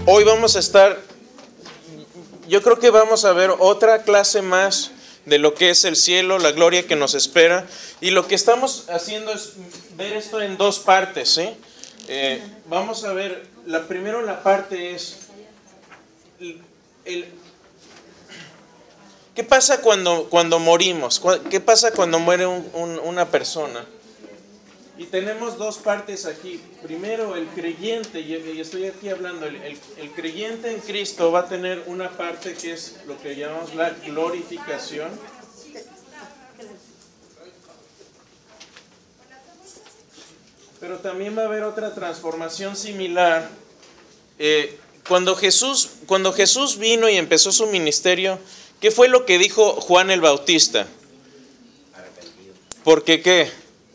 hoy vamos a estar, yo creo que vamos a ver otra clase más de lo que es el cielo, la gloria que nos espera. Y lo que estamos haciendo es ver esto en dos partes, ¿sí? Vamos a ver, primero la parte es, ¿qué pasa cuando morimos? ¿Qué pasa cuando muere una persona? Y tenemos dos partes aquí. Primero, el creyente, y estoy aquí hablando, el creyente en Cristo va a tener una parte que es lo que llamamos la glorificación. Pero también va a haber otra transformación similar. Cuando Jesús vino y empezó su ministerio, ¿qué fue lo que dijo Juan el Bautista? Porque ¿qué?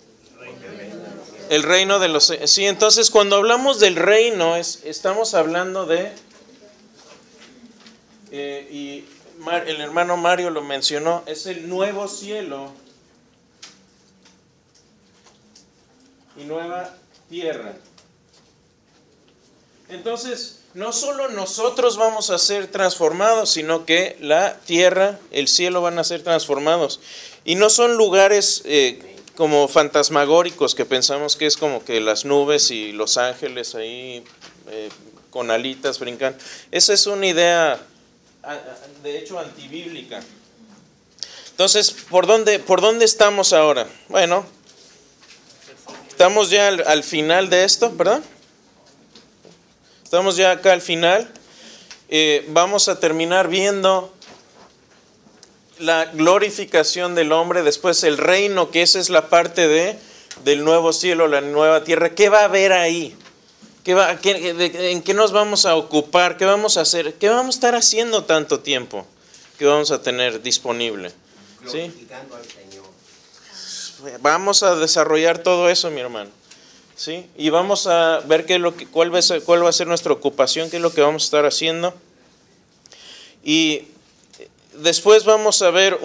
El reino de los... Sí, entonces cuando hablamos del reino, estamos hablando de... y el hermano Mario lo mencionó, es el nuevo cielo y nueva tierra. Entonces, no solo nosotros vamos a ser transformados, sino que la tierra, el cielo van a ser transformados. Y no son lugares... como fantasmagóricos que pensamos que es como que las nubes y los ángeles ahí con alitas brincan. Esa es una idea de hecho antibíblica. Entonces, ¿por dónde estamos ahora? Bueno, estamos ya al final de esto, ¿verdad? Estamos ya acá al final. Vamos a terminar viendo la glorificación del hombre, después el reino, que esa es la parte del nuevo cielo, la nueva tierra. ¿Qué va a haber ahí? ¿En qué nos vamos a ocupar? ¿Qué vamos a hacer? ¿Qué vamos a estar haciendo tanto tiempo que vamos a tener disponible? Glorificando al Señor. Vamos a desarrollar todo eso, mi hermano. ¿Sí? Y vamos a ver cuál va a ser nuestra ocupación, qué es lo que vamos a estar haciendo. Y después vamos a ver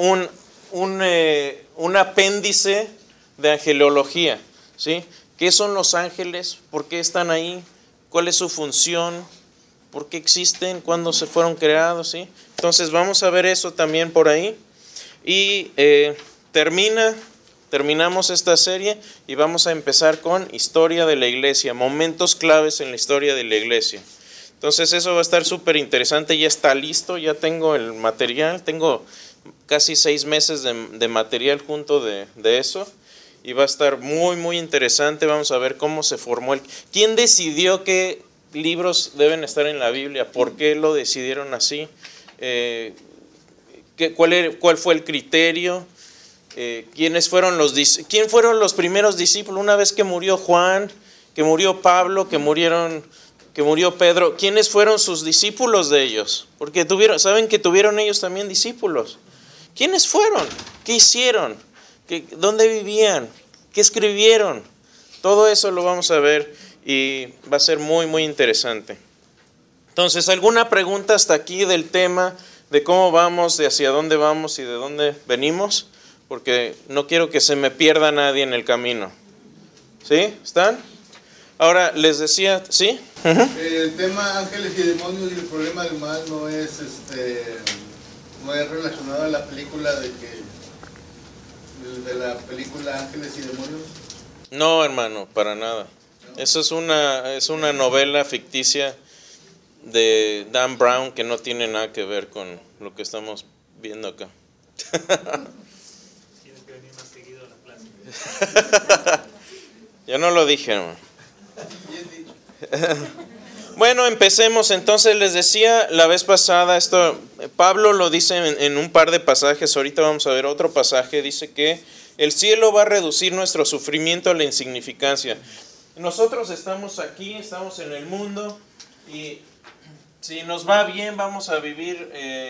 un apéndice de angelología, ¿sí? ¿Qué son los ángeles? ¿Por qué están ahí? ¿Cuál es su función? ¿Por qué existen? ¿Cuándo se fueron creados? ¿Sí? Entonces vamos a ver eso también por ahí. Y terminamos esta serie y vamos a empezar con historia de la iglesia, momentos claves en la historia de la iglesia. Entonces eso va a estar súper interesante, ya está listo, ya tengo el material, tengo casi 6 meses de material junto de eso y va a estar muy muy interesante. Vamos a ver cómo se formó ¿Quién decidió qué libros deben estar en la Biblia? ¿Por qué lo decidieron así? ¿Cuál fue el criterio? ¿Quién fueron los primeros discípulos? Una vez que murió Juan, que murió Pablo, que murió Pedro, ¿quiénes fueron sus discípulos de ellos? Porque saben que tuvieron ellos también discípulos. ¿Quiénes fueron? ¿Qué hicieron? ¿Dónde vivían? ¿Qué escribieron? Todo eso lo vamos a ver y va a ser muy, muy interesante. Entonces, ¿alguna pregunta hasta aquí del tema de cómo vamos, de hacia dónde vamos y de dónde venimos? Porque no quiero que se me pierda nadie en el camino. ¿Sí? ¿Están? Ahora les decía, ¿sí? El tema ángeles y demonios y el problema del mal no es relacionado a la película de la película Ángeles y Demonios. No, hermano, para nada. Eso es una novela ficticia de Dan Brown que no tiene nada que ver con lo que estamos viendo acá. Tienes que venir más seguido a la clase. Ya no lo dije, hermano. Bueno, empecemos. Entonces les decía la vez pasada, esto Pablo lo dice en un par de pasajes, ahorita vamos a ver otro pasaje, dice que el cielo va a reducir nuestro sufrimiento a la insignificancia. Nosotros estamos aquí, estamos en el mundo y si nos va bien vamos a vivir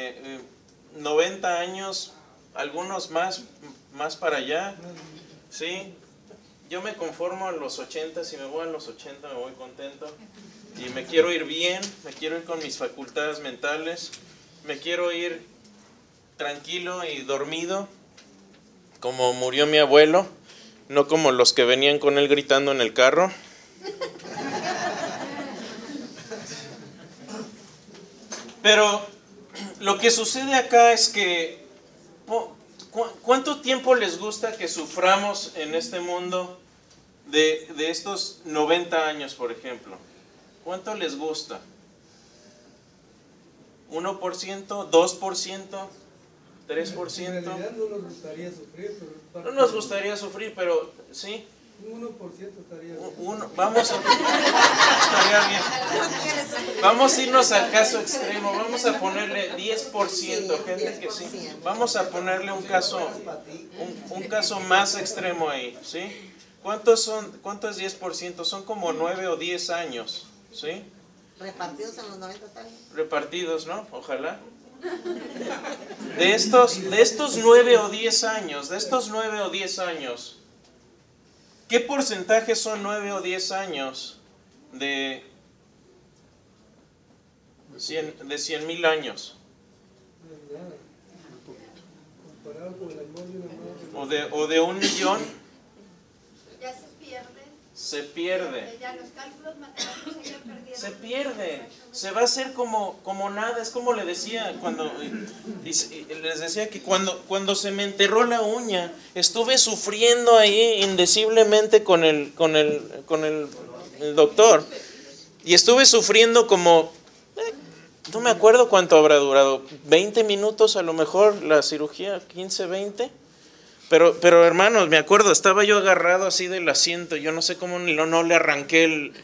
90 años, algunos más para allá, ¿sí? Yo me conformo a los 80, si me voy a los 80 me voy contento y me quiero ir bien, me quiero ir con mis facultades mentales, me quiero ir tranquilo y dormido, como murió mi abuelo, no como los que venían con él gritando en el carro. Pero lo que sucede acá es que ¿cuánto tiempo les gusta que suframos en este mundo de estos 90 años, por ejemplo? ¿Cuánto les gusta? ¿1%? ¿2%? ¿3%? En realidad no nos gustaría sufrir, pero No nos gustaría sufrir, pero sí. un 1% estaría bien. Estaría bien. Vamos a irnos al caso extremo, vamos a ponerle 10%, gente que sí. Vamos a ponerle un caso más extremo ahí, ¿sí? ¿Cuánto es 10%? Son como 9 o 10 años, ¿sí? Repartidos en los 90 años. Repartidos, ¿no? Ojalá. De estos 9 o 10 años, ¿qué porcentaje son 9 o 10 años de 100,000 años? Comparado con el amor de una madre. ¿O de 1,000,000? Ya se pierde. Se pierde. Ya los cálculos matemáticos se perdieron. Se pierde. Se va a hacer como nada. Es como le decía les decía que cuando se me enterró la uña, estuve sufriendo ahí indeciblemente con el doctor. Y estuve sufriendo como, no me acuerdo cuánto habrá durado, 20 minutos a lo mejor la cirugía, 15, 20. Pero hermanos, me acuerdo, estaba yo agarrado así del asiento, yo no sé cómo no le arranqué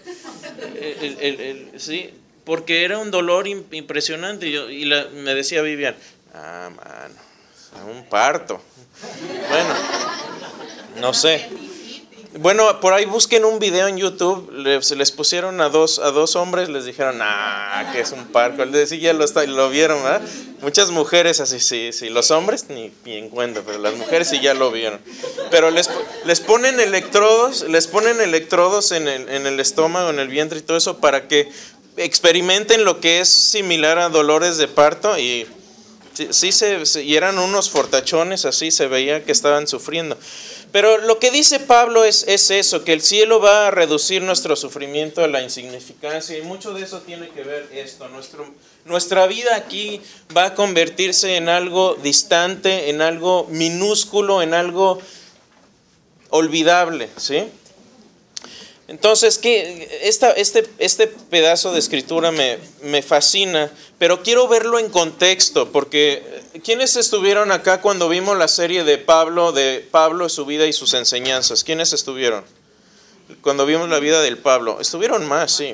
sí, porque era un dolor impresionante. Me decía Vivian, mano, un parto. Bueno, no sé. Bueno, por ahí busquen un video en YouTube, les pusieron a dos hombres, les dijeron, que es un parto. Sí, ya lo vieron, ¿verdad? Muchas mujeres así, sí, los hombres ni en cuenta, pero las mujeres sí ya lo vieron. Pero les ponen electrodos en el estómago, en el vientre y todo eso para que experimenten lo que es similar a dolores de parto y y eran unos fortachones, así se veía que estaban sufriendo. Pero lo que dice Pablo es eso, que el cielo va a reducir nuestro sufrimiento a la insignificancia, y mucho de eso tiene que ver esto. Nuestra vida aquí va a convertirse en algo distante, en algo minúsculo, en algo olvidable, ¿sí? Entonces, este pedazo de escritura me fascina, pero quiero verlo en contexto, porque ¿quiénes estuvieron acá cuando vimos la serie de Pablo, su vida y sus enseñanzas? ¿Quiénes estuvieron? Cuando vimos la vida del Pablo. ¿Estuvieron más? Sí.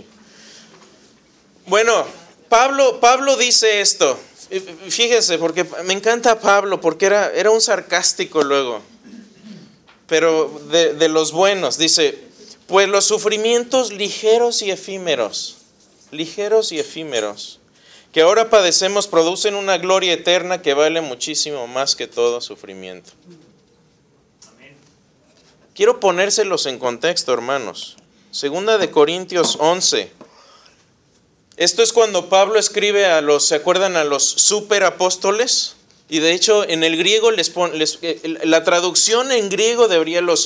Bueno, Pablo dice esto. Fíjense, porque me encanta Pablo, porque era un sarcástico luego, pero de los buenos. Dice, pues los sufrimientos ligeros y efímeros, que ahora padecemos, producen una gloria eterna que vale muchísimo más que todo sufrimiento. Amén. Quiero ponérselos en contexto, hermanos. 2 Corintios 11. Esto es cuando Pablo escribe ¿se acuerdan? A los superapóstoles. Y de hecho en el griego la traducción en griego debería los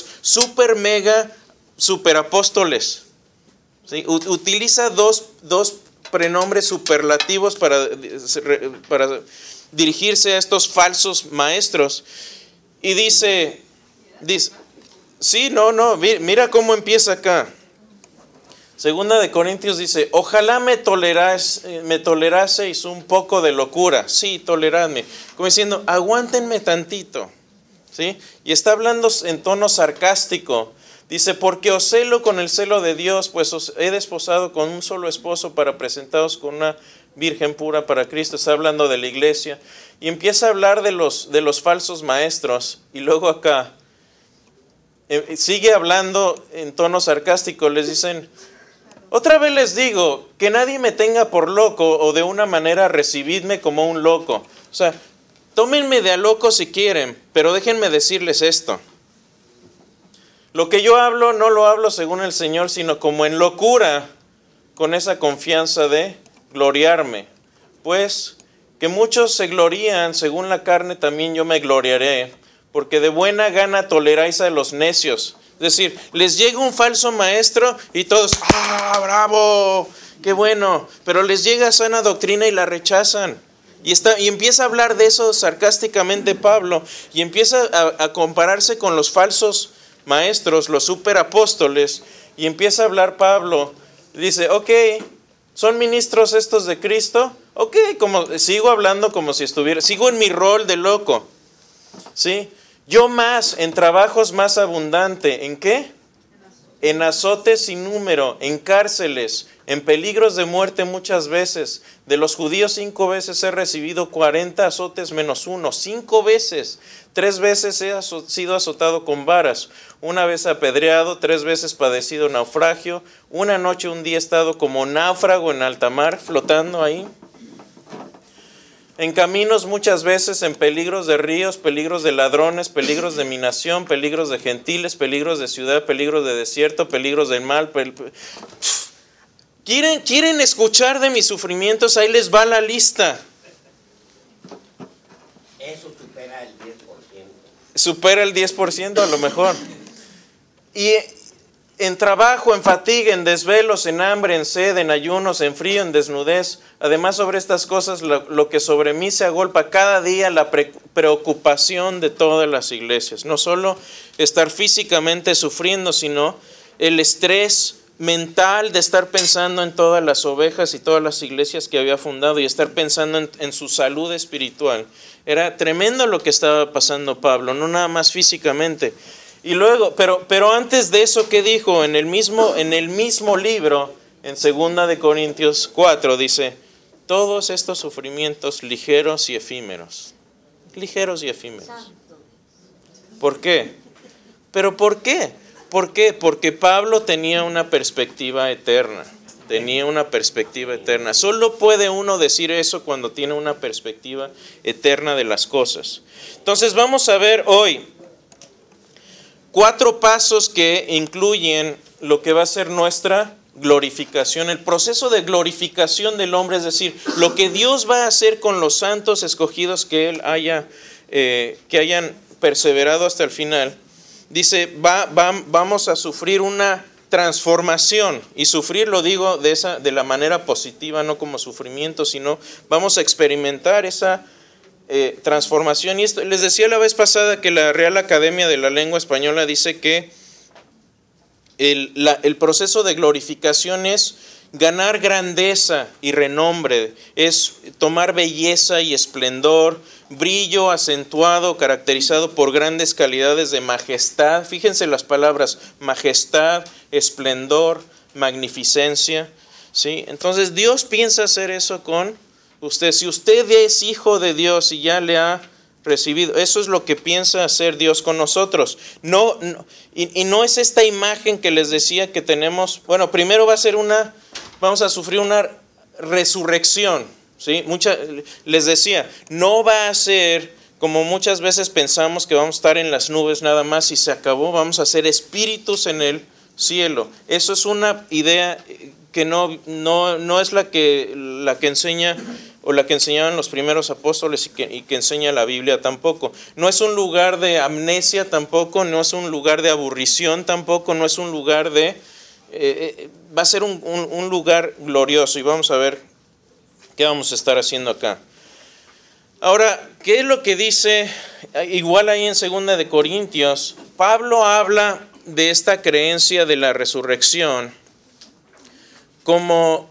superapóstoles. ¿Sí? Utiliza dos prenombres superlativos para dirigirse a estos falsos maestros. Y dice, mira cómo empieza acá. 2 Corintios dice, ojalá me toleraseis un poco de locura. Sí, toleradme. Como diciendo, aguántenme tantito. ¿Sí? Y está hablando en tono sarcástico. Dice, porque os celo con el celo de Dios, pues os he desposado con un solo esposo para presentaros con una virgen pura para Cristo. Está hablando de la iglesia. Y empieza a hablar de los falsos maestros. Y luego acá sigue hablando en tono sarcástico. Les dicen, otra vez les digo, que nadie me tenga por loco, o de una manera recibidme como un loco. O sea, tómenme de a loco si quieren, pero déjenme decirles esto. Lo que yo hablo no lo hablo según el Señor, sino como en locura, con esa confianza de gloriarme. Pues que muchos se glorían según la carne, también yo me gloriaré, porque de buena gana toleráis a los necios. Es decir, les llega un falso maestro y todos, bravo, qué bueno, pero les llega sana doctrina y la rechazan. Y empieza a hablar de eso sarcásticamente Pablo, y empieza a compararse con los falsos maestros, los superapóstoles, y empieza a hablar Pablo. Dice, ok, ¿son ministros estos de Cristo? Ok, sigo hablando como si sigo en mi rol de loco. ¿Sí? Yo más, en trabajos más abundante, ¿en qué? En azotes sin número, en cárceles, en peligros de muerte muchas veces. De los judíos 5 veces he recibido 40 azotes menos 1. 5 veces. 3 veces he sido azotado con varas. 1 vez apedreado, 3 veces padecido naufragio. 1 noche, 1 día he estado como náufrago en alta mar, flotando ahí. En caminos muchas veces, en peligros de ríos, peligros de ladrones, peligros de mi nación, peligros de gentiles, peligros de ciudad, peligros de desierto, peligros del mal. ¿Quieren escuchar de mis sufrimientos? Ahí les va la lista. Eso supera el 10%. Supera el 10% a lo mejor. Y en trabajo, en fatiga, en desvelos, en hambre, en sed, en ayunos, en frío, en desnudez. Además, sobre estas cosas, lo que sobre mí se agolpa cada día, la preocupación de todas las iglesias. No solo estar físicamente sufriendo, sino el estrés mental de estar pensando en todas las ovejas y todas las iglesias que había fundado y estar pensando en su salud espiritual. Era tremendo lo que estaba pasando Pablo, no nada más físicamente. Y luego, pero antes de eso, ¿qué dijo? En el mismo libro, en 2 de Corintios 4, dice, todos estos sufrimientos ligeros y efímeros. Ligeros y efímeros. ¿Por qué? ¿Pero por qué? ¿Por qué? Porque Pablo tenía una perspectiva eterna. Tenía una perspectiva eterna. Solo puede uno decir eso cuando tiene una perspectiva eterna de las cosas. Entonces vamos a ver hoy 4 pasos que incluyen lo que va a ser nuestra glorificación, el proceso de glorificación del hombre, es decir, lo que Dios va a hacer con los santos escogidos que Él que hayan perseverado hasta el final. Dice, vamos a sufrir una transformación, y sufrir lo digo de la manera positiva, no como sufrimiento, sino vamos a experimentar esa transformación. Y esto, les decía la vez pasada que la Real Academia de la Lengua Española dice que el proceso de glorificación es ganar grandeza y renombre, es tomar belleza y esplendor, brillo acentuado, caracterizado por grandes calidades de majestad. Fíjense las palabras, majestad, esplendor, magnificencia, ¿sí? Entonces Dios piensa hacer eso con usted. Si usted es hijo de Dios y ya le ha recibido, eso es lo que piensa hacer Dios con nosotros. No es esta imagen que les decía que tenemos. Bueno, primero vamos a sufrir una resurrección, ¿sí? Les decía, no va a ser como muchas veces pensamos que vamos a estar en las nubes nada más y se acabó. Vamos a ser espíritus en el cielo. Eso es una idea que no es la que enseña o la que enseñaban los primeros apóstoles y que enseña la Biblia tampoco. No es un lugar de amnesia tampoco, no es un lugar de aburrición tampoco, no es un lugar de... va a ser un lugar glorioso, y vamos a ver qué vamos a estar haciendo acá. Ahora, ¿qué es lo que dice? Igual ahí en 2 de Corintios, Pablo habla de esta creencia de la resurrección como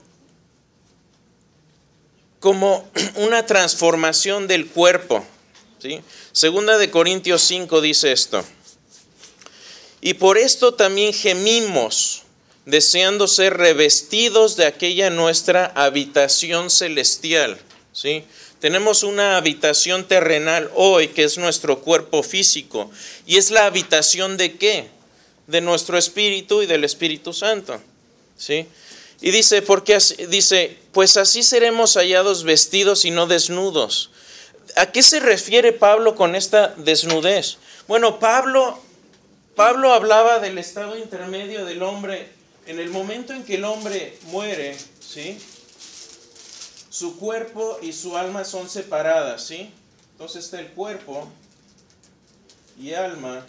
una transformación del cuerpo, ¿sí? 2 de Corintios 5 dice esto: y por esto también gemimos, deseando ser revestidos de aquella nuestra habitación celestial, ¿sí? Tenemos una habitación terrenal hoy, que es nuestro cuerpo físico. ¿Y es la habitación de qué? De nuestro espíritu y del Espíritu Santo, ¿sí? Y dice, pues así seremos hallados vestidos y no desnudos. ¿A qué se refiere Pablo con esta desnudez? Bueno, Pablo hablaba del estado intermedio del hombre. En el momento en que el hombre muere, ¿sí? Su cuerpo y su alma son separadas, ¿sí? Entonces está el cuerpo y alma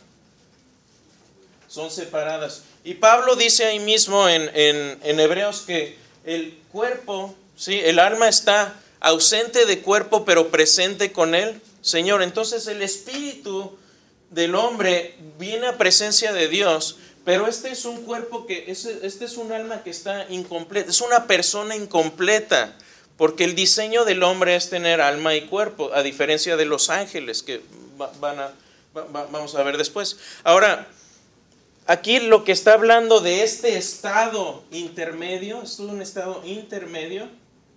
son separadas. Y Pablo dice ahí mismo en Hebreos que el cuerpo, ¿sí? El alma está ausente de cuerpo, pero presente con el Señor. Entonces el espíritu del hombre viene a presencia de Dios, pero este es un cuerpo este es un alma que está incompleta, es una persona incompleta, porque el diseño del hombre es tener alma y cuerpo, a diferencia de los ángeles que vamos a ver después. Ahora, aquí lo que está hablando de este estado intermedio, es un estado intermedio,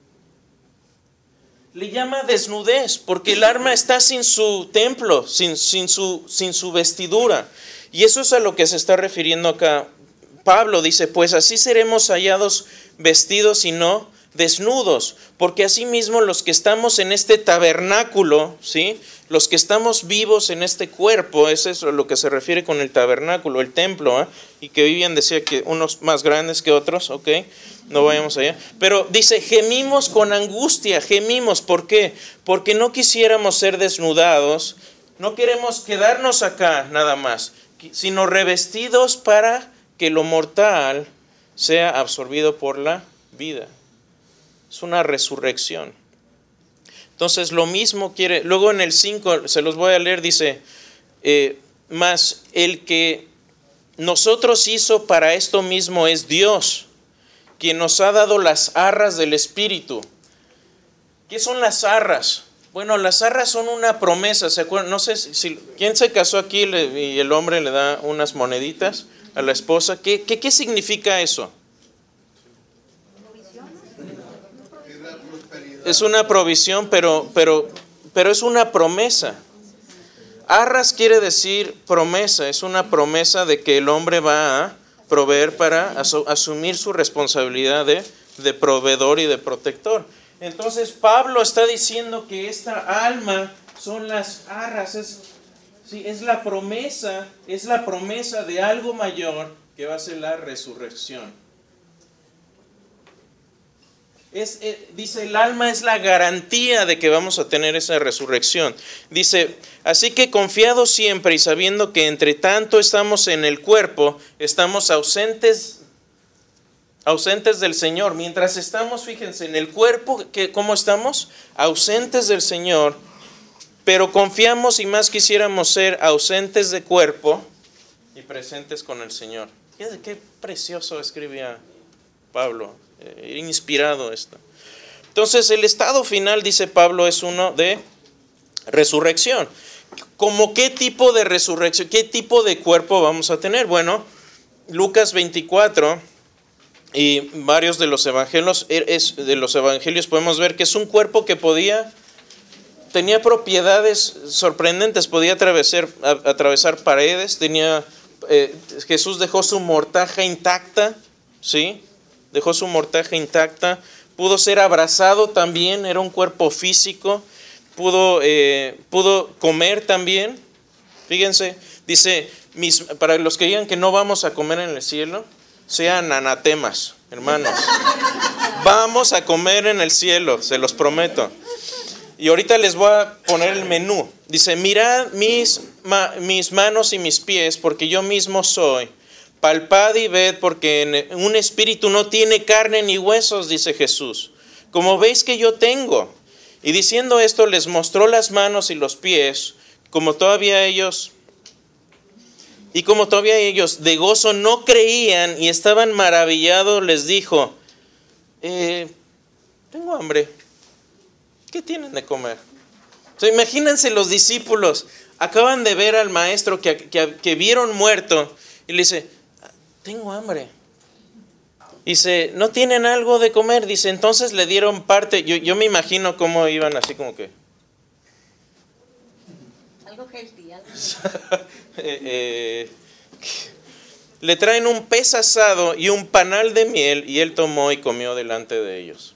le llama desnudez, porque el alma está sin su templo, sin su vestidura. Y eso es a lo que se está refiriendo acá. Pablo dice, pues así seremos hallados vestidos y no desnudos, porque asimismo los que estamos en este tabernáculo, ¿sí? Los que estamos vivos en este cuerpo, es eso a lo que se refiere con el tabernáculo, el templo, y que Vivian decía que unos más grandes que otros, ok, no vayamos allá, pero dice, gemimos con angustia, gemimos, ¿por qué? Porque no quisiéramos ser desnudados, no queremos quedarnos acá nada más, sino revestidos para que lo mortal sea absorbido por la vida. Es una resurrección. Entonces lo mismo quiere, luego en el 5, se los voy a leer, dice, mas el que nosotros hizo para esto mismo es Dios, quien nos ha dado las arras del Espíritu. ¿Qué son las arras? Bueno, las arras son una promesa, ¿se acuerdan? No sé si ¿quién se casó aquí y el hombre le da unas moneditas a la esposa? ¿Qué significa eso? Es una provisión, pero es una promesa. Arras quiere decir promesa, es una promesa de que el hombre va a proveer para asumir su responsabilidad de proveedor y de protector. Entonces Pablo está diciendo que esta alma son las arras, es la promesa de algo mayor que va a ser la resurrección. Dice, el alma es la garantía de que vamos a tener esa resurrección. Dice, así que confiados siempre y sabiendo que entre tanto estamos en el cuerpo, estamos ausentes del Señor. Mientras estamos, fíjense, en el cuerpo, ¿cómo estamos? Ausentes del Señor, pero confiamos y más quisiéramos ser ausentes de cuerpo y presentes con el Señor. Qué precioso escribía Pablo. Inspirado esto. Entonces el estado final, dice Pablo, es uno de resurrección. ¿Cómo qué tipo de resurrección, qué tipo de cuerpo vamos a tener? Bueno, Lucas 24 y varios de los evangelios podemos ver que es un cuerpo que tenía propiedades sorprendentes, podía atravesar paredes, Jesús dejó su mortaja intacta, ¿sí? Dejó su mortaja intacta, pudo ser abrazado también, era un cuerpo físico, pudo comer también. Fíjense, dice, para los que digan que no vamos a comer en el cielo, sean anatemas, hermanos. Vamos a comer en el cielo, se los prometo. Y ahorita les voy a poner el menú. Dice, mirad mis manos y mis pies, porque yo mismo soy. Palpad y ved, porque un espíritu no tiene carne ni huesos, dice Jesús, como veis que yo tengo. Y diciendo esto, les mostró las manos y los pies, como todavía ellos de gozo no creían y estaban maravillados, les dijo, tengo hambre, ¿qué tienen de comer? O sea, imagínense los discípulos, acaban de ver al maestro que vieron muerto, y le dice, tengo hambre. Dice, ¿no tienen algo de comer? Dice, entonces le dieron parte. Yo me imagino cómo iban así como que. Algo healthy, algo. Le traen un pez asado y un panal de miel y él tomó y comió delante de ellos.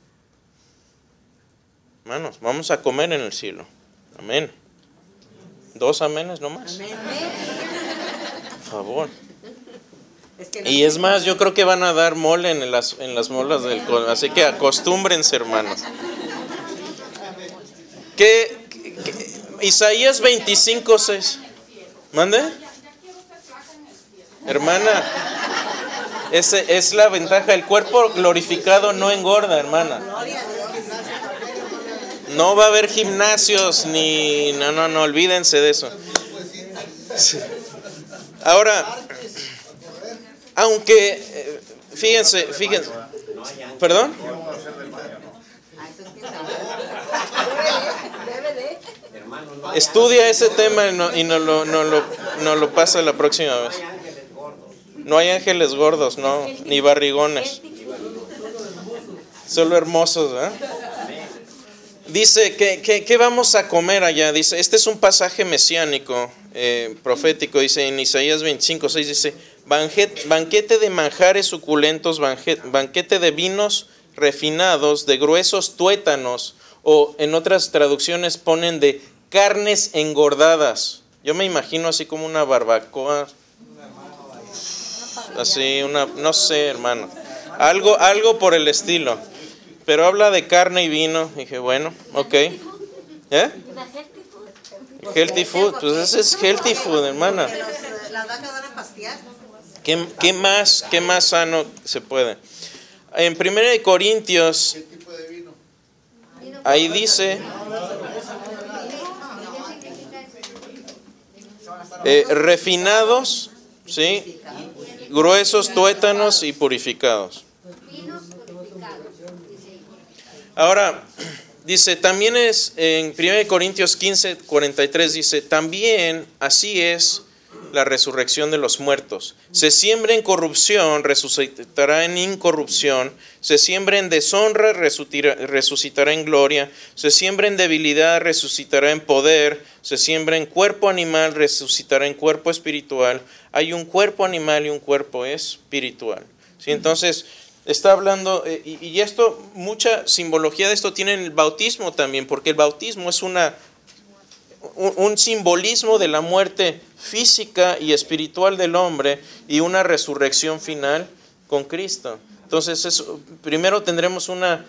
Hermanos, vamos a comer en el cielo. Amén. 2 amenes nomás. Amén. Por favor. Y es más, yo creo que van a dar mole en las molas del corazón, así que acostúmbrense, hermanos. Isaías 25:6. ¿Mande? Hermana, Es la ventaja. El cuerpo glorificado no engorda, hermana. No va a haber gimnasios ni... No, olvídense de eso. Sí. Ahora, aunque, fíjense. ¿Perdón? Estudia ese tema y no lo pasa la próxima vez. No hay ángeles gordos, no, ni barrigones. Solo hermosos, ¿eh? Dice que vamos a comer allá. Dice, este es un pasaje mesiánico, profético. Dice en Isaías 25:6, dice, banquete de manjares suculentos, banquete de vinos refinados, de gruesos tuétanos, o en otras traducciones ponen de carnes engordadas. Yo me imagino así como una barbacoa, así no sé, hermano, algo por el estilo. Pero habla de carne y vino. Dije, bueno, ok. Healthy food, pues ese es healthy food, hermana. Las vacas van a pastear. ¿Qué más sano se puede? En 1 Corintios, ¿Qué tipo de vino? ahí dice, refinados, ¿sí? Gruesos, tuétanos y purificados. Ahora, dice, también es en 1 Corintios 15:43, dice, también así es la resurrección de los muertos. Se siembra en corrupción, resucitará en incorrupción. Se siembra en deshonra, resucitará en gloria. Se siembra en debilidad, resucitará en poder. Se siembra en cuerpo animal, resucitará en cuerpo espiritual. Hay un cuerpo animal y un cuerpo espiritual. ¿Sí? Entonces, está hablando, y esto, mucha simbología de esto tiene en el bautismo también, porque el bautismo es un simbolismo de la muerte física y espiritual del hombre y una resurrección final con Cristo. Entonces, primero tendremos una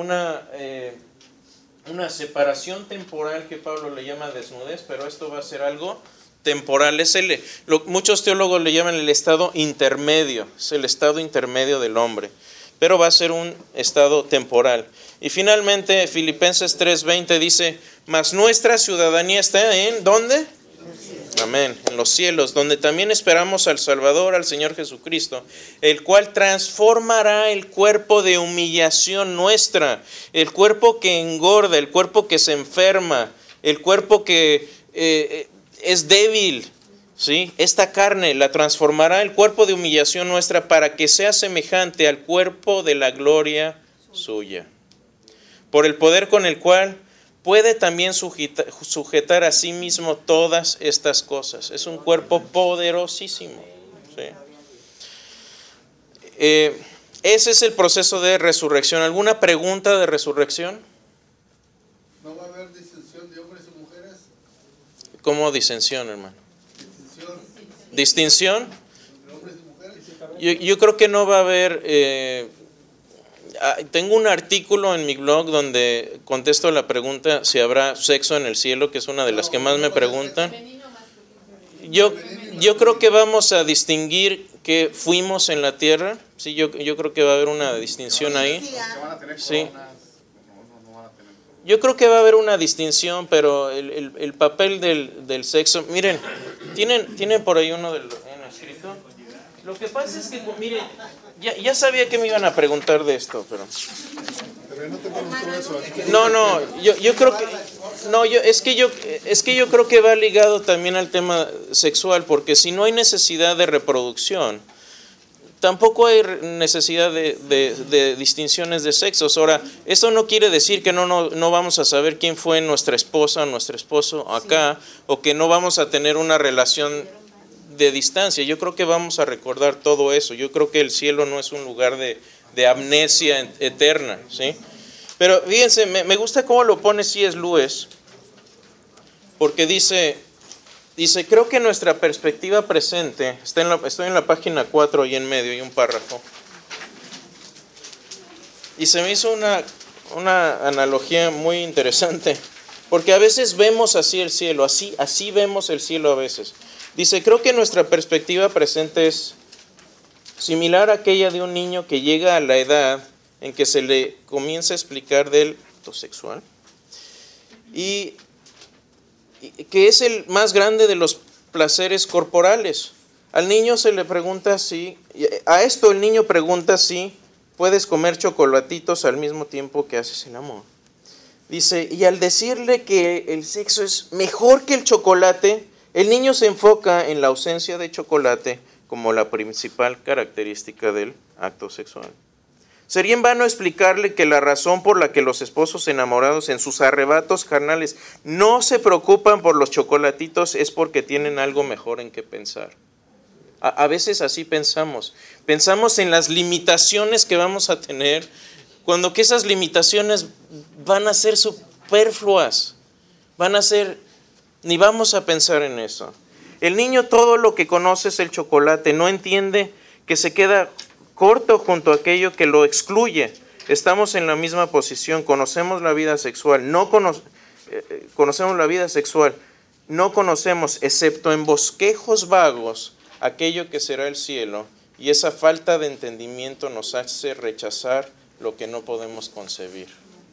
separación temporal que Pablo le llama desnudez, pero esto va a ser algo temporal. Muchos teólogos le llaman el estado intermedio, es el estado intermedio del hombre, pero va a ser un estado temporal. Y finalmente, Filipenses 3:20 dice, mas nuestra ciudadanía está ¿en dónde? Amén, en los cielos, donde también esperamos al Salvador, al Señor Jesucristo, el cual transformará el cuerpo de humillación nuestra, el cuerpo que engorda, el cuerpo que se enferma, el cuerpo que es débil, ¿sí? Esta carne la transformará el cuerpo de humillación nuestra para que sea semejante al cuerpo de la gloria suya, por el poder con el cual puede también sujetar a sí mismo todas estas cosas. Es un cuerpo poderosísimo, ¿sí? Ese es el proceso de resurrección. ¿Alguna pregunta de resurrección? ¿No va a haber distinción de hombres y mujeres? ¿Cómo disensión, hermano? ¿Distinción ¿Distinción? entre hombres y mujeres? Yo creo que no va a haber... tengo un artículo en mi blog donde contesto la pregunta si habrá sexo en el cielo, que es una de las que más me preguntan. Yo creo que vamos a distinguir que fuimos en la tierra. Sí, yo creo que va a haber una distinción ahí. Sí. Yo creo que va a haber una distinción, pero el papel del sexo, miren, tienen por ahí uno en escrito. Lo que pasa es que, miren, ya sabía que me iban a preguntar de esto, pero no te preguntó eso. no, yo creo que no, es que yo creo que va ligado también al tema sexual, porque si no hay necesidad de reproducción, tampoco hay necesidad de distinciones de sexos. Ahora, esto no quiere decir que no vamos a saber quién fue nuestra esposa o nuestro esposo acá, o que no vamos a tener una relación de distancia. Yo creo que vamos a recordar todo eso. Yo creo que el cielo no es un lugar de amnesia eterna, ¿sí? Pero fíjense, me gusta cómo lo pone C.S. Lewis, porque dice, creo que nuestra perspectiva presente, estoy en la página 4 ahí en medio, hay un párrafo, y se me hizo una analogía muy interesante, porque a veces vemos así el cielo, así vemos el cielo a veces. Dice, creo que nuestra perspectiva presente es similar a aquella de un niño que llega a la edad en que se le comienza a explicar del acto sexual y que es el más grande de los placeres corporales. Al niño se le pregunta si, a esto el niño pregunta si puedes comer chocolatitos al mismo tiempo que haces el amor. Dice, y al decirle que el sexo es mejor que el chocolate, el niño se enfoca en la ausencia de chocolate como la principal característica del acto sexual. Sería en vano explicarle que la razón por la que los esposos enamorados en sus arrebatos carnales no se preocupan por los chocolatitos es porque tienen algo mejor en qué pensar. A veces así pensamos. Pensamos en las limitaciones que vamos a tener, cuando que esas limitaciones van a ser superfluas, ni vamos a pensar en eso. El niño todo lo que conoce es el chocolate, no entiende que se queda corto junto a aquello que lo excluye. Estamos en la misma posición, conocemos la vida sexual, conocemos la vida sexual, no conocemos, excepto en bosquejos vagos, aquello que será el cielo, y esa falta de entendimiento nos hace rechazar lo que no podemos concebir.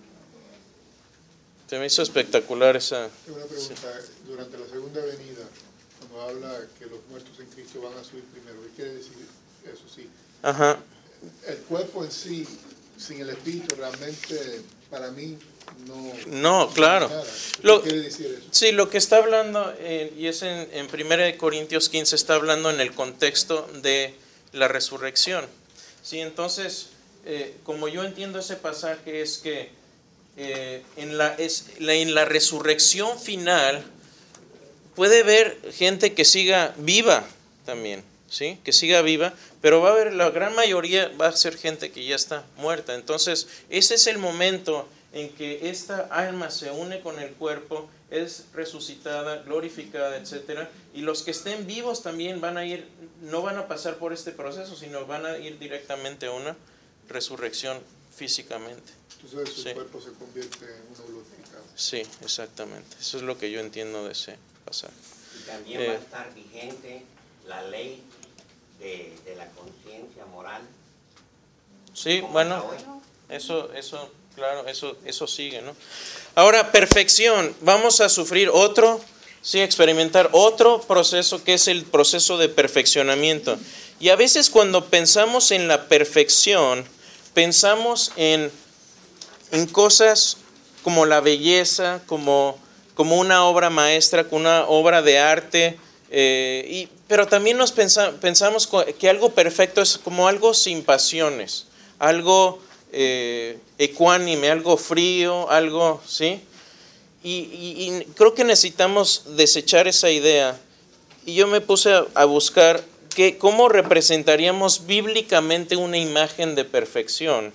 Se me hizo espectacular esa... Una pregunta, durante la segunda venida, cuando habla que los muertos en Cristo van a subir primero, ¿qué quiere decir eso? Sí. Ajá. El cuerpo en sí, sin el espíritu, realmente para mí no, claro. ¿Qué quiere decir eso? Sí, lo que está hablando, y es en 1 Corintios 15, está hablando en el contexto de la resurrección. Sí, entonces, como yo entiendo ese pasaje, es que en la resurrección final puede haber gente que siga viva también, ¿sí? Que siga viva, pero va a haber, la gran mayoría va a ser gente que ya está muerta. Entonces, ese es el momento en que esta alma se une con el cuerpo, es resucitada, glorificada, etcétera, y los que estén vivos también van a ir, no van a pasar por este proceso, sino van a ir directamente a una resurrección físicamente. Entonces su Sí. cuerpo se convierte en uno glorificado. Sí, exactamente. Eso es lo que yo entiendo de ese pasaje. Y también va a estar vigente la ley de la conciencia moral. Sí, como bueno, hasta hoy. eso, claro, eso sigue, ¿no? Ahora, perfección. Vamos a sufrir experimentar otro proceso que es el proceso de perfeccionamiento. Y a veces cuando pensamos en la perfección, pensamos en cosas como la belleza, como una obra maestra, como una obra de arte, pero también pensamos que algo perfecto es como algo sin pasiones, algo ecuánime, algo frío, algo, ¿sí? Y creo que necesitamos desechar esa idea. Y yo me puse a buscar cómo representaríamos bíblicamente una imagen de perfección.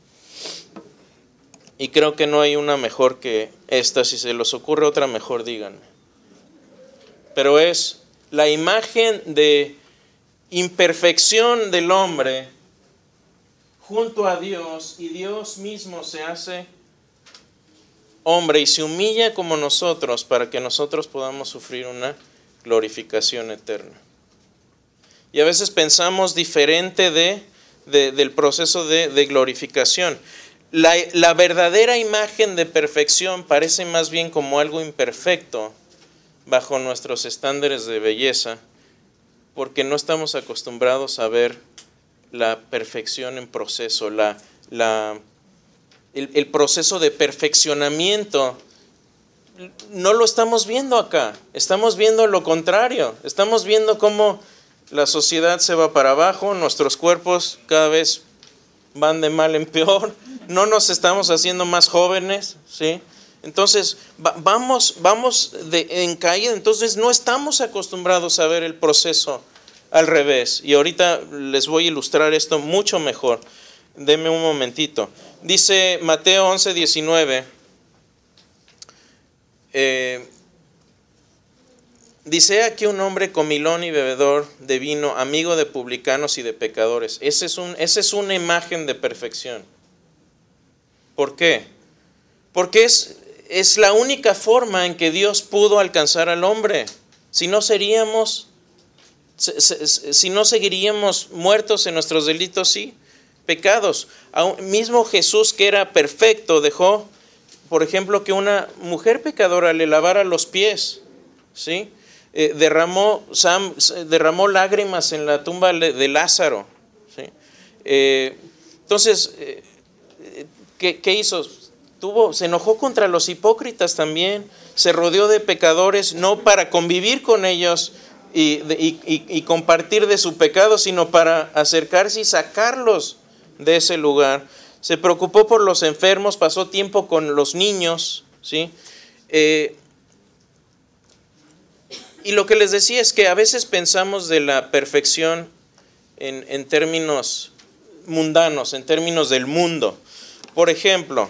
Y creo que no hay una mejor que esta. Si se les ocurre otra mejor, díganme. Pero es la imagen de imperfección del hombre junto a Dios, y Dios mismo se hace hombre y se humilla como nosotros para que nosotros podamos sufrir una glorificación eterna. Y a veces pensamos diferente del proceso de glorificación. La verdadera imagen de perfección parece más bien como algo imperfecto bajo nuestros estándares de belleza, porque no estamos acostumbrados a ver la perfección en proceso, el proceso de perfeccionamiento. No lo estamos viendo acá, estamos viendo lo contrario, estamos viendo cómo la sociedad se va para abajo, nuestros cuerpos cada vez van de mal en peor, no nos estamos haciendo más jóvenes, ¿sí? Entonces, vamos en caída, entonces no estamos acostumbrados a ver el proceso al revés. Y ahorita les voy a ilustrar esto mucho mejor. Denme un momentito. Dice Mateo 11:19. Dice aquí un hombre comilón y bebedor de vino, amigo de publicanos y de pecadores. Esa es una imagen de perfección. ¿Por qué? Porque es la única forma en que Dios pudo alcanzar al hombre. Si no, seríamos Si no, seguiríamos muertos en nuestros delitos, sí, pecados. Mismo Jesús, que era perfecto, dejó, por ejemplo, que una mujer pecadora le lavara los pies, ¿sí? Derramó lágrimas en la tumba de Lázaro, ¿sí? Entonces, ¿qué hizo? Se enojó contra los hipócritas también, se rodeó de pecadores, no para convivir con ellos y compartir de su pecado, sino para acercarse y sacarlos de ese lugar. Se preocupó por los enfermos, pasó tiempo con los niños, ¿sí? Y lo que les decía es que a veces pensamos de la perfección en términos mundanos, en términos del mundo. Por ejemplo,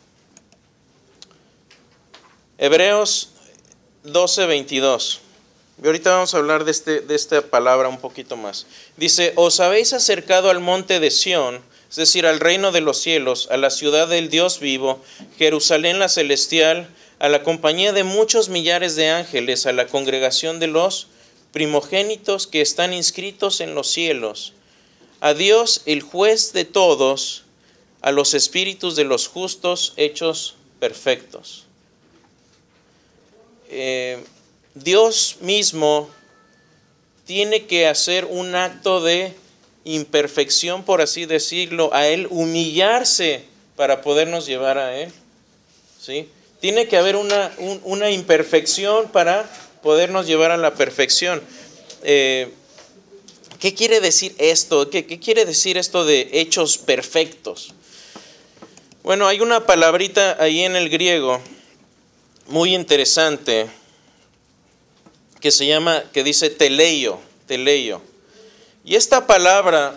Hebreos 12:22. Y ahorita vamos a hablar de esta palabra un poquito más. Dice, os habéis acercado al monte de Sión, es decir, al reino de los cielos, a la ciudad del Dios vivo, Jerusalén la celestial, a la compañía de muchos millares de ángeles, a la congregación de los primogénitos que están inscritos en los cielos, a Dios el juez de todos, a los espíritus de los justos hechos perfectos. Dios mismo tiene que hacer un acto de imperfección, por así decirlo, a Él humillarse para podernos llevar a Él, ¿sí? Tiene que haber una imperfección para podernos llevar a la perfección. ¿Qué quiere decir esto? ¿Qué quiere decir esto de hechos perfectos? Bueno, hay una palabrita ahí en el griego muy interesante que dice teleio. Y esta palabra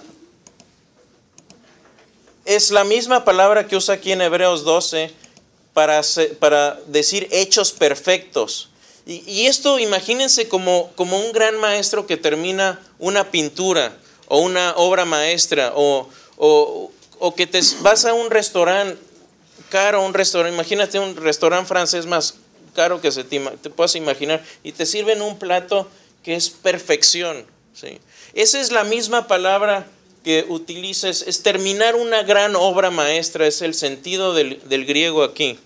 es la misma palabra que usa aquí en Hebreos 12 para decir hechos perfectos. Y esto imagínense como un gran maestro que termina una pintura o una obra maestra o que te vas a un restaurante caro, imagínate un restaurante francés más caro que te puedas imaginar, y te sirven un plato que es perfección, ¿sí? Esa es la misma palabra que utilices, es terminar una gran obra maestra, es el sentido del griego aquí.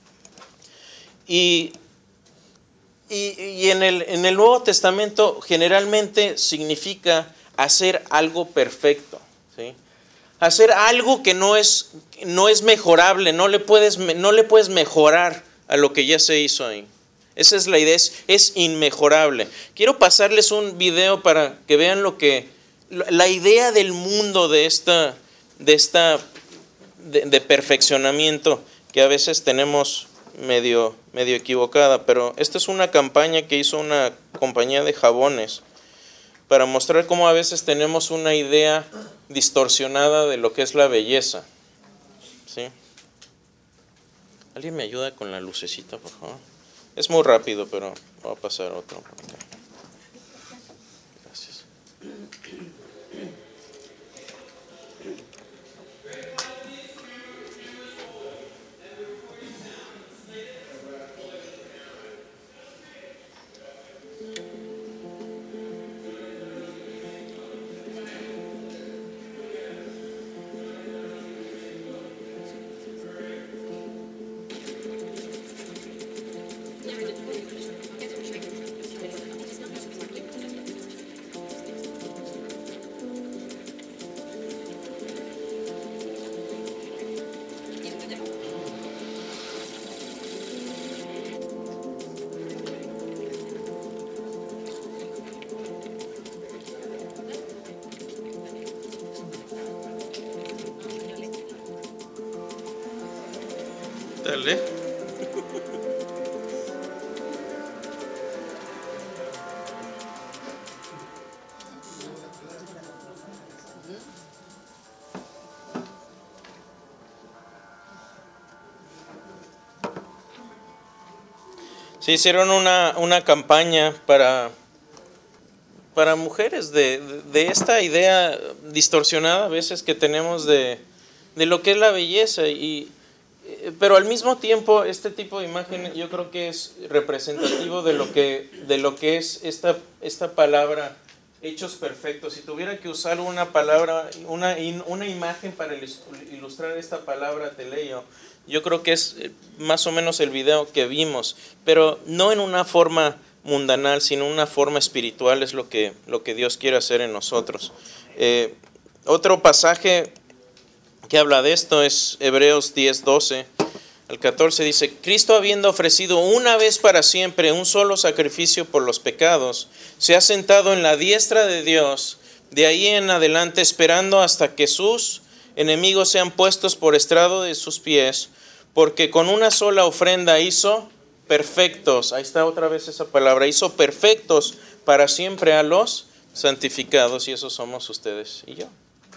Y en el Nuevo Testamento generalmente significa hacer algo perfecto, ¿sí? Hacer algo que no es mejorable, no le puedes mejorar a lo que ya se hizo ahí. Esa es la idea, es inmejorable. Quiero pasarles un video para que vean la idea del mundo de perfeccionamiento que a veces tenemos medio equivocada, pero esta es una campaña que hizo una compañía de jabones para mostrar cómo a veces tenemos una idea distorsionada de lo que es la belleza, ¿sí? ¿Alguien me ayuda con la lucecita, por favor? Es muy rápido, pero voy a pasar otro. Gracias. Dale. Se hicieron una campaña para mujeres de esta idea distorsionada a veces que tenemos de lo que es la belleza, pero al mismo tiempo este tipo de imagen yo creo que es representativo de lo que es esta palabra hechos perfectos. Si tuviera que usar una palabra, una imagen para ilustrar esta palabra teleio, yo creo que es más o menos el video que vimos, pero no en una forma mundanal, sino en una forma espiritual, es lo que Dios quiere hacer en nosotros. Otro pasaje que habla de esto es Hebreos 10:12 al 14, dice: Cristo, habiendo ofrecido una vez para siempre un solo sacrificio por los pecados, se ha sentado en la diestra de Dios, de ahí en adelante esperando hasta que sus enemigos sean puestos por estrado de sus pies, porque con una sola ofrenda hizo perfectos, ahí está otra vez esa palabra, hizo perfectos para siempre a los santificados, y esos somos ustedes y yo.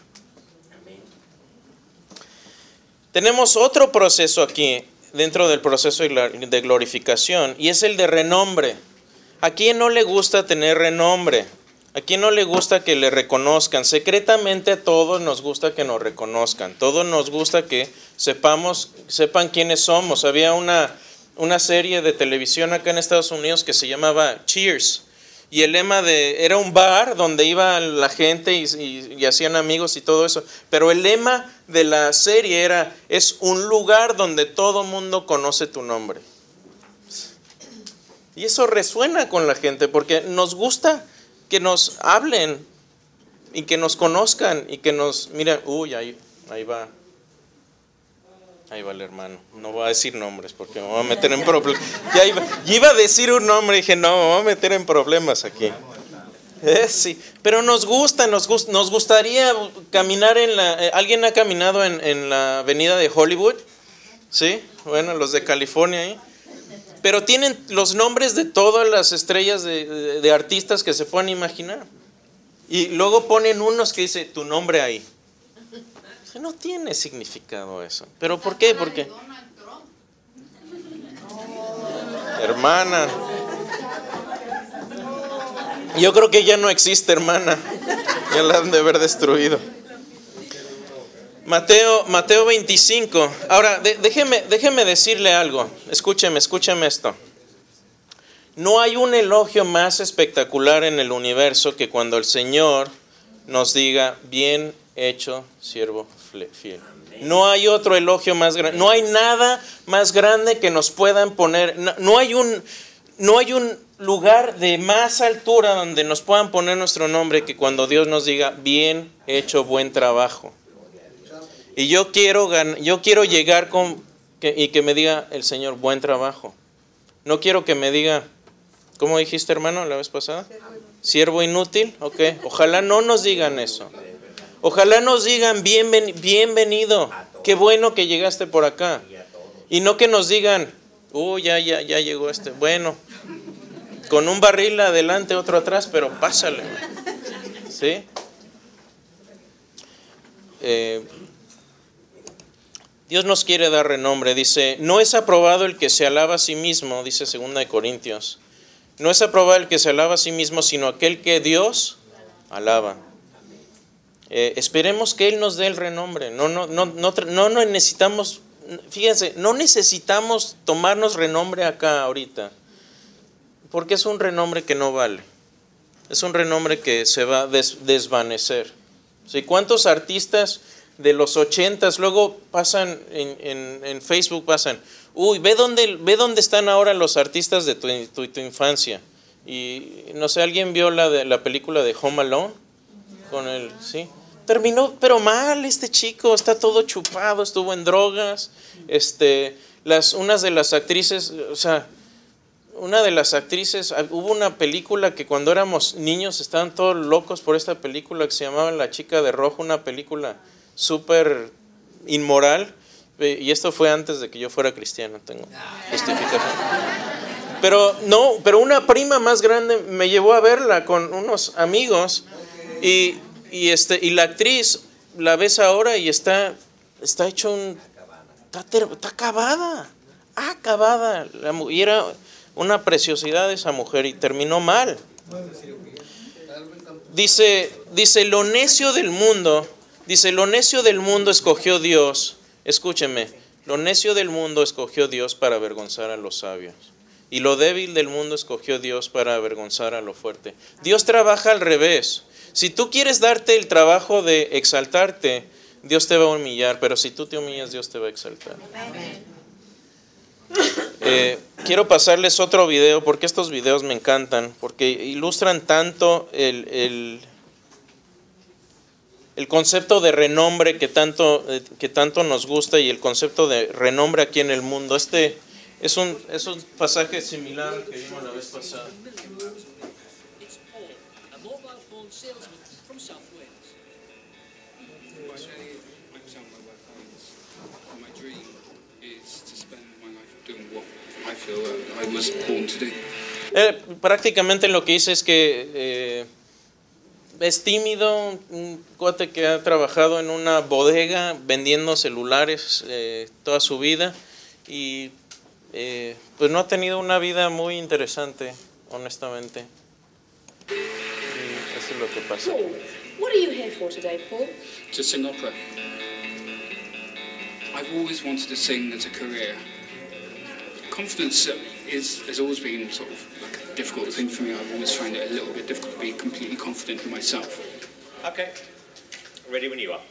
Tenemos otro proceso aquí, dentro del proceso de glorificación, y es el de renombre. ¿A quién no le gusta tener renombre? ¿A quién no le gusta que le reconozcan? Secretamente a todos nos gusta que nos reconozcan. Todos nos gusta que sepan quiénes somos. Había una serie de televisión acá en Estados Unidos que se llamaba Cheers. Y el lema era un bar donde iba la gente y hacían amigos y todo eso. Pero el lema de la serie es un lugar donde todo mundo conoce tu nombre. Y eso resuena con la gente porque nos gusta que nos hablen y que nos conozcan y que nos miren. Uy, ahí va el hermano. No voy a decir nombres porque me voy a meter en problemas. Ya iba a decir un nombre y dije, no, me voy a meter en problemas aquí. Sí, pero nos gustaría caminar ¿alguien ha caminado en la avenida de Hollywood? Sí, bueno, los de California ahí. Pero tienen los nombres de todas las estrellas de artistas que se puedan imaginar. Y luego ponen unos que dice tu nombre ahí. No tiene significado eso. ¿Pero por qué? Porque hermana, yo creo que ya no existe, hermana. Ya la han de haber destruido. Mateo 25. Ahora, déjeme decirle algo. Escúcheme esto. No hay un elogio más espectacular en el universo que cuando el Señor nos diga, bien hecho, siervo fiel. No hay otro elogio más grande. No hay nada más grande que nos puedan poner. No hay un lugar de más altura donde nos puedan poner nuestro nombre que cuando Dios nos diga, bien hecho, buen trabajo. Y yo quiero llegar y que me diga el Señor, buen trabajo. No quiero que me diga, ¿cómo dijiste, hermano, la vez pasada? Siervo inútil. Ok, ojalá no nos digan eso. Ojalá nos digan, bienvenido, qué bueno que llegaste por acá. Y no que nos digan, ya llegó este. Bueno, con un barril adelante, otro atrás, pero pásale. ¿Sí? Dios nos quiere dar renombre. Dice, no es aprobado el que se alaba a sí mismo, dice 2 Corintios. No es aprobado el que se alaba a sí mismo, sino aquel que Dios alaba. Esperemos que Él nos dé el renombre. No necesitamos, fíjense, no necesitamos tomarnos renombre acá ahorita, porque es un renombre que no vale. Es un renombre que se va a desvanecer. ¿Sí? ¿Cuántos artistas de los 80s luego pasan en Facebook, pasan, ve dónde están ahora los artistas de tu infancia? Y no sé, ¿alguien vio la película de Home Alone? ¿Sí? Terminó, pero mal este chico, está todo chupado, estuvo en drogas. Una de las actrices, hubo una película que cuando éramos niños estaban todos locos por esta película que se llamaba La Chica de Rojo, una película súper inmoral, y esto fue antes de que yo fuera cristiano, tengo justificación. Pero una prima más grande me llevó a verla con unos amigos y la actriz la ves ahora y está hecho está acabada, y era una preciosidad esa mujer y terminó mal. Dice lo necio del mundo escogió Dios. Escúcheme, lo necio del mundo escogió Dios para avergonzar a los sabios. y lo débil del mundo escogió Dios para avergonzar a lo fuerte. Dios trabaja al revés. Si tú quieres darte el trabajo de exaltarte, Dios te va a humillar, pero si tú te humillas, Dios te va a exaltar. Quiero pasarles otro video, porque estos videos me encantan, porque ilustran tanto el concepto de renombre que tanto nos gusta, y el concepto de renombre aquí en el mundo. Este es un pasaje similar al que vimos la vez pasada. It's Paul, a mobile phone salesman from South Wales. I tell my wife my dream is to spend my life doing what I feel I was born to do. Prácticamente lo que dice es que es tímido, un cuate que ha trabajado en una bodega vendiendo celulares toda su vida, y pues no ha tenido una vida muy interesante, honestamente. Y eso es lo que pasa. Paul, what are you here for today, Paul? To sing opera. I've always wanted to sing as a career. Confidence has always been sort of like a difficult thing for me. I've always found it a little bit difficult to be completely confident in myself. Okay. Ready when you are.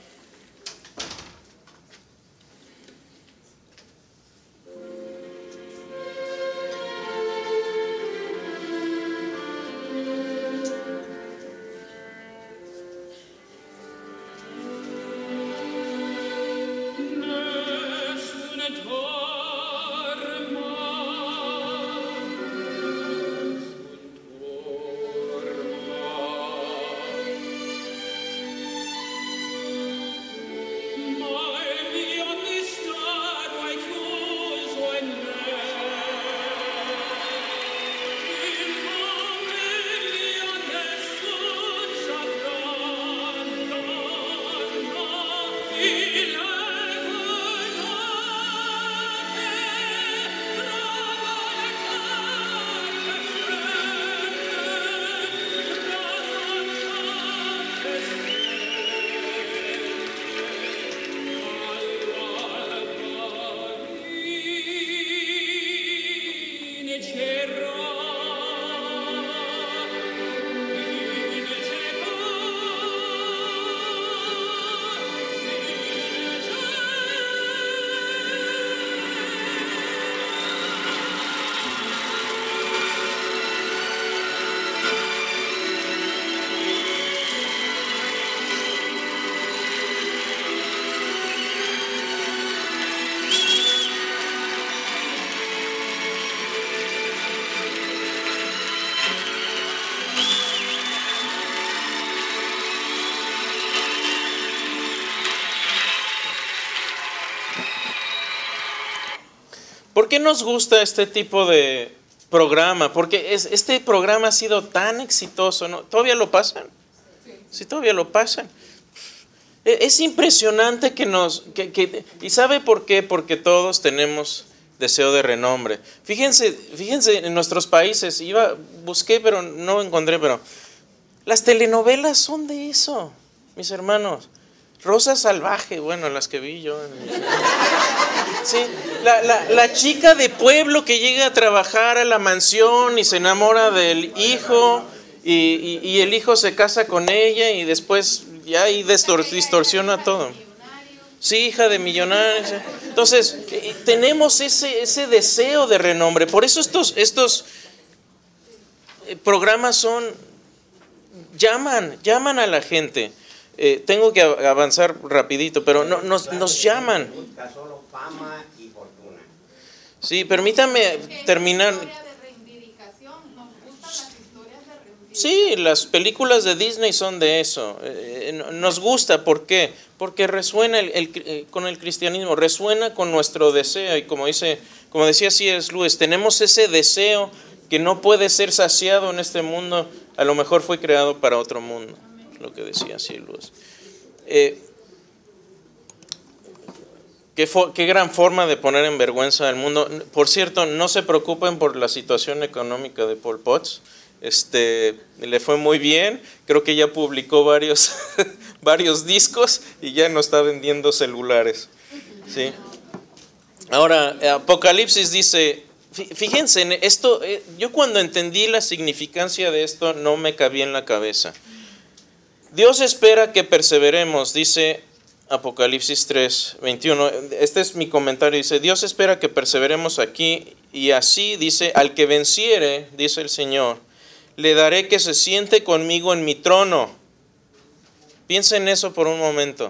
¿Por qué nos gusta este tipo de programa? Porque este programa ha sido tan exitoso, ¿no? ¿Todavía lo pasan? Sí, todavía lo pasan. Es impresionante ¿y sabe por qué? Porque todos tenemos deseo de renombre. Fíjense en nuestros países, busqué pero no encontré, pero las telenovelas son de eso, mis hermanos. Rosa Salvaje, bueno, las que vi yo. Sí, la chica de pueblo que llega a trabajar a la mansión y se enamora del hijo, y el hijo se casa con ella y después ya ahí distorsiona todo. Sí, hija de millonarios. Entonces, tenemos ese deseo de renombre. Por eso estos programas llaman a la gente. Tengo que avanzar rapidito, pero nos llaman. Busca solo fama y fortuna. Sí, permítame terminar. Sí, las películas de Disney son de eso. Nos gusta, ¿por qué? Porque resuena con el cristianismo, resuena con nuestro deseo. Y como decía C.S. Lewis, tenemos ese deseo que no puede ser saciado en este mundo. A lo mejor fue creado para otro mundo, lo que decía C.S. Lewis. Qué gran forma de poner en vergüenza al mundo. Por cierto, no se preocupen por la situación económica de Pol Pot. Le fue muy bien, creo que ya publicó varios discos y ya no está vendiendo celulares. ¿Sí? Ahora, Apocalipsis dice, fíjense en esto, yo cuando entendí la significancia de esto no me cabía en la cabeza. Dios espera que perseveremos, dice Apocalipsis 3:21. Este es mi comentario, dice, Dios espera que perseveremos aquí y así, dice, al que venciere, dice el Señor, le daré que se siente conmigo en mi trono. Piensa en eso por un momento.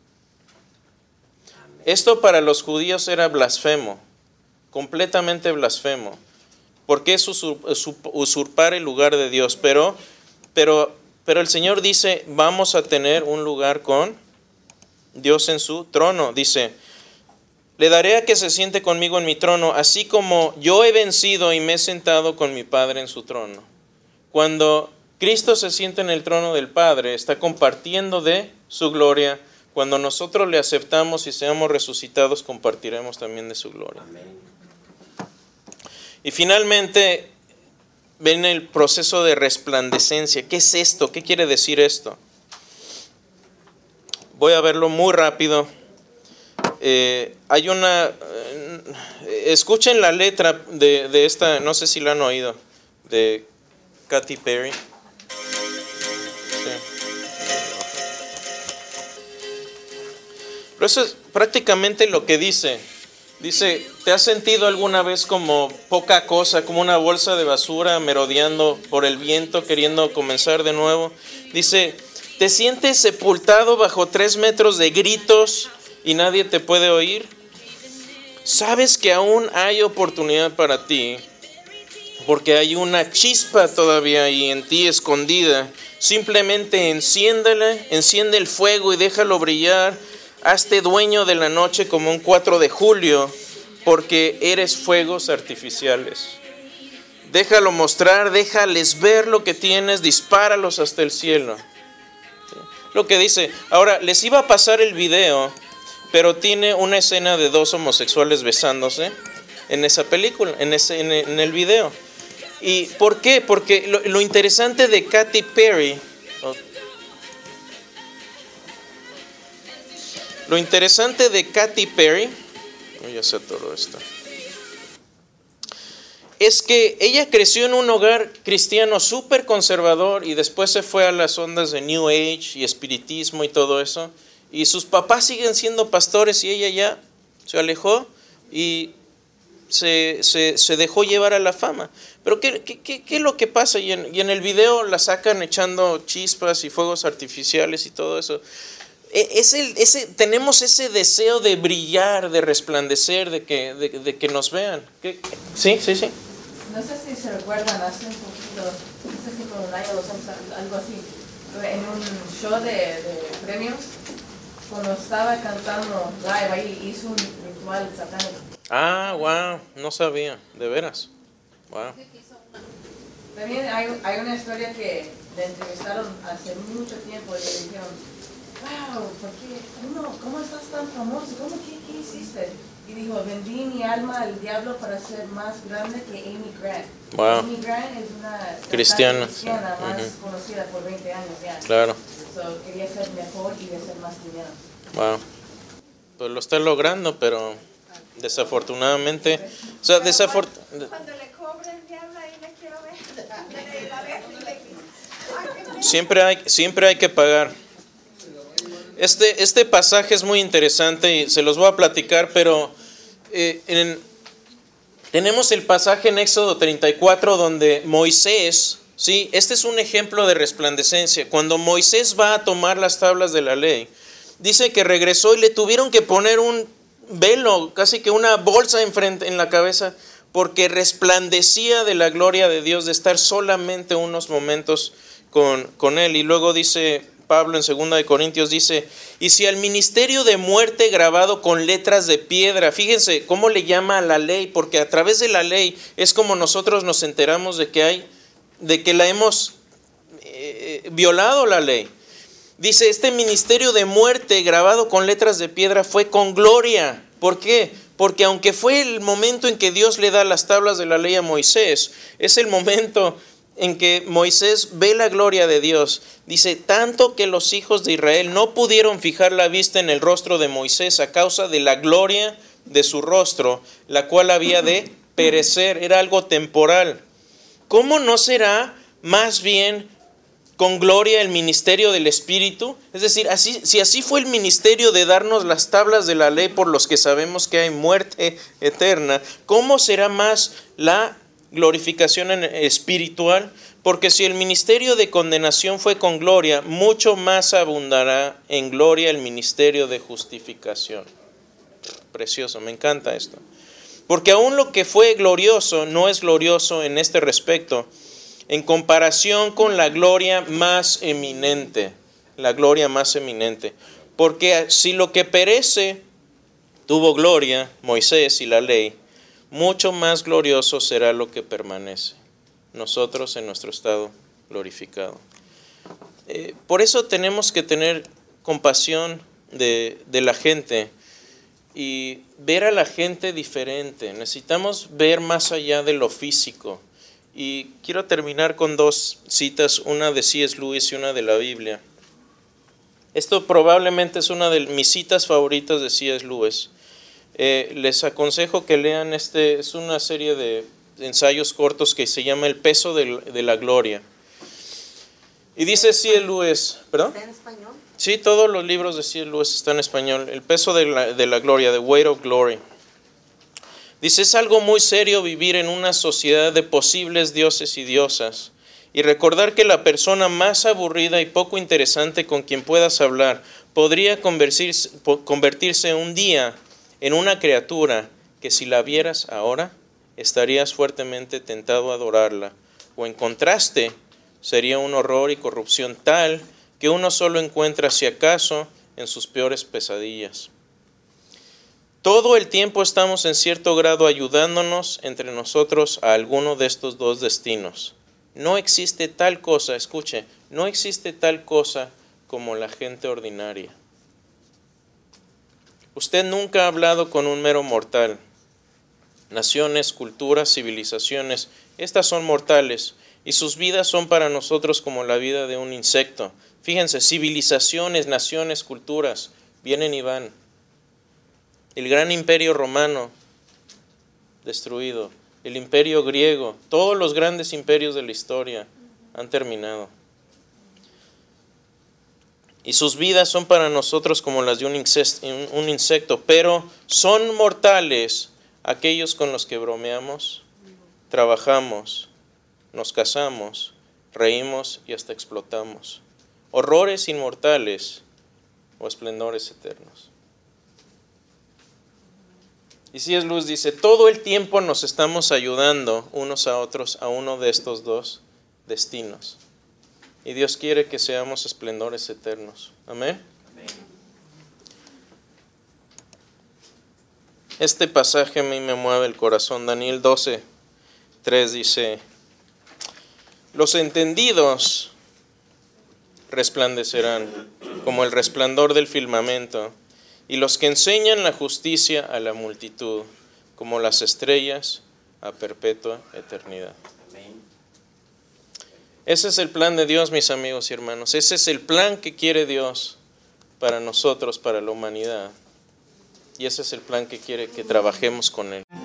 Esto para los judíos era blasfemo, completamente blasfemo, porque es usurpar el lugar de Dios. Pero el Señor dice, vamos a tener un lugar con Dios en su trono. Dice, le daré a que se siente conmigo en mi trono, así como yo he vencido y me he sentado con mi Padre en su trono. Cuando Cristo se siente en el trono del Padre, está compartiendo de su gloria. Cuando nosotros le aceptamos y seamos resucitados, compartiremos también de su gloria. Y finalmente viene el proceso de resplandecencia. ¿Qué es esto? ¿Qué quiere decir esto? Voy a verlo muy rápido. Hay una... escuchen la letra de esta, no sé si la han oído, de Katy Perry. Pero eso es prácticamente lo que dice. Dice, ¿te has sentido alguna vez como poca cosa, como una bolsa de basura merodeando por el viento, queriendo comenzar de nuevo? Dice, ¿te sientes sepultado bajo 3 metros de gritos y nadie te puede oír? ¿Sabes que aún hay oportunidad para ti? Porque hay una chispa todavía ahí en ti escondida. Simplemente enciende el fuego y déjalo brillar. Hazte dueño de la noche como un 4 de julio, porque eres fuegos artificiales. Déjalo mostrar, déjales ver lo que tienes, dispáralos hasta el cielo. ¿Sí? Lo que dice. Ahora, les iba a pasar el video, pero tiene una escena de 2 homosexuales besándose en esa película, en el video. ¿Y por qué? Porque lo interesante de Katy Perry... Lo interesante de Katy Perry, ya se atoró esto, es que ella creció en un hogar cristiano súper conservador y después se fue a las ondas de New Age y espiritismo y todo eso. Y sus papás siguen siendo pastores y ella ya se alejó y se dejó llevar a la fama. Pero ¿qué es lo que pasa? Y en el video la sacan echando chispas y fuegos artificiales y todo eso. Tenemos ese deseo de brillar, de resplandecer, de que nos vean. Sí. No sé si se recuerdan, hace un poquito, no sé si con un año o 2 años, algo así, en un show de premios, cuando estaba cantando live, ahí hizo un ritual satánico. Ah, wow, no sabía, de veras. Wow. También hay una historia que le entrevistaron hace mucho tiempo y le dijeron, wow, ¿por qué? ¿Cómo estás tan famoso? ¿Qué hiciste? Y dijo, vendí mi alma al diablo para ser más grande que Amy Grant. Wow. Amy Grant es una cristiana más conocida por 20 años ya. Claro. So, quería ser mejor y hacer más dinero. Wow. Pues lo está logrando, pero desafortunadamente... O sea, Cuando le cobre el diablo, ahí le quiero ver. Siempre hay que pagar. Este pasaje es muy interesante y se los voy a platicar, pero tenemos el pasaje en Éxodo 34 donde Moisés, ¿sí? Este es un ejemplo de resplandecencia. Cuando Moisés va a tomar las tablas de la ley, dice que regresó y le tuvieron que poner un velo, casi que una bolsa en la cabeza, porque resplandecía de la gloria de Dios, de estar solamente unos momentos con él. Y luego dice Pablo en 2 de Corintios, dice, y si al ministerio de muerte grabado con letras de piedra, fíjense cómo le llama a la ley, porque a través de la ley es como nosotros nos enteramos de que la hemos violado la ley. Dice, este ministerio de muerte grabado con letras de piedra fue con gloria. ¿Por qué? Porque aunque fue el momento en que Dios le da las tablas de la ley a Moisés, es el momento en que Moisés ve la gloria de Dios. Dice, tanto que los hijos de Israel no pudieron fijar la vista en el rostro de Moisés a causa de la gloria de su rostro, la cual había de perecer, era algo temporal. ¿Cómo no será más bien con gloria el ministerio del Espíritu? Es decir, si así fue el ministerio de darnos las tablas de la ley por los que sabemos que hay muerte eterna, ¿cómo será más la glorificación espiritual? Porque si el ministerio de condenación fue con gloria, mucho más abundará en gloria el ministerio de justificación. Precioso, me encanta esto. Porque aún lo que fue glorioso no es glorioso en este respecto, en comparación con la gloria más eminente. La gloria más eminente. Porque si lo que perece tuvo gloria, Moisés y la ley, mucho más glorioso será lo que permanece, nosotros en nuestro estado glorificado. Por eso tenemos que tener compasión de la gente y ver a la gente diferente. Necesitamos ver más allá de lo físico. Y quiero terminar con dos citas, una de C.S. Lewis y una de la Biblia. Esto probablemente es una de mis citas favoritas de C.S. Lewis. Les aconsejo que lean es una serie de ensayos cortos que se llama El peso de la gloria. Y dice C.S. Lewis, ¿perdón? ¿Está en español? Sí, todos los libros de C.S. Lewis están en español. El peso de la gloria, The Weight of Glory. Dice, es algo muy serio vivir en una sociedad de posibles dioses y diosas y recordar que la persona más aburrida y poco interesante con quien puedas hablar podría convertirse un día en una criatura que si la vieras ahora estarías fuertemente tentado a adorarla, o en contraste sería un horror y corrupción tal que uno solo encuentra si acaso en sus peores pesadillas. Todo el tiempo estamos en cierto grado ayudándonos entre nosotros a alguno de estos dos destinos. No existe tal cosa, escuche, no existe tal cosa como la gente ordinaria. Usted nunca ha hablado con un mero mortal. Naciones, culturas, civilizaciones, estas son mortales y sus vidas son para nosotros como la vida de un insecto. Fíjense, civilizaciones, naciones, culturas, vienen y van. El gran imperio romano, destruido. El imperio griego, todos los grandes imperios de la historia han terminado. Y sus vidas son para nosotros como las de un insecto, pero son mortales aquellos con los que bromeamos, trabajamos, nos casamos, reímos y hasta explotamos. Horrores inmortales o esplendores eternos. Y C.S. Lewis dice, todo el tiempo nos estamos ayudando unos a otros a uno de estos dos destinos. Y Dios quiere que seamos esplendores eternos. Amén. Amén. Este pasaje a mí me mueve el corazón. Daniel 12:3 dice, los entendidos resplandecerán como el resplandor del firmamento, y los que enseñan la justicia a la multitud, como las estrellas a perpetua eternidad. Amén. Ese es el plan de Dios, mis amigos y hermanos. Ese es el plan que quiere Dios para nosotros, para la humanidad. Y ese es el plan que quiere que trabajemos con Él.